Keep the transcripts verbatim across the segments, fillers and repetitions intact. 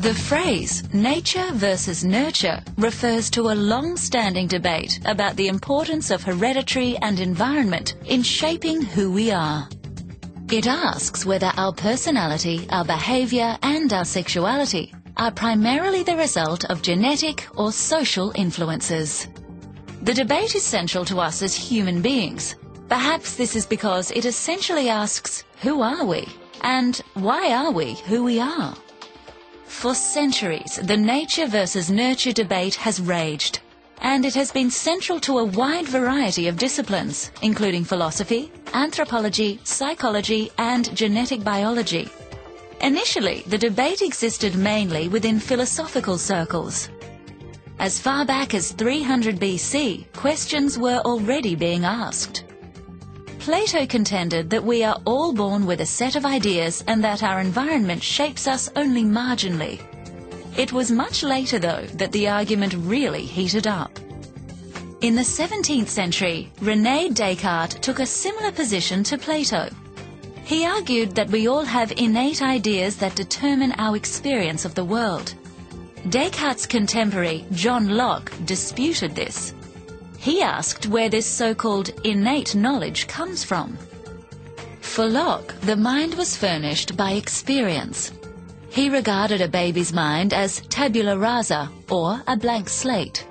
The phrase nature versus nurture refers to a long-standing debate about the importance of hereditary and environment in shaping who we are. It asks whether our personality, our behavior, and our sexuality are primarily the result of genetic or social influences. The debate is central to us as human beings. Perhaps this is because it essentially asks, who are we? And why are we who we are? For centuries, the nature versus nurture debate has raged, and it has been central to a wide variety of disciplines, including philosophy, anthropology, psychology, and genetic biology. Initially, the debate existed mainly within philosophical circles. As far back as three hundred B C, questions were already being asked. Plato contended that we are all born with a set of ideas and that our environment shapes us only marginally. It was much later, though, that the argument really heated up. In the seventeenth century, René Descartes took a similar position to Plato. He argued that we all have innate ideas that determine our experience of the world. Descartes' contemporary, John Locke, disputed this. He asked where this so-called innate knowledge comes from. For Locke, the mind was furnished by experience. He regarded a baby's mind as tabula rasa, or a blank slate.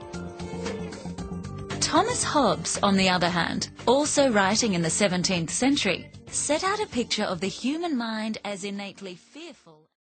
Thomas Hobbes, on the other hand, also writing in the seventeenth century, set out a picture of the human mind as innately fearful.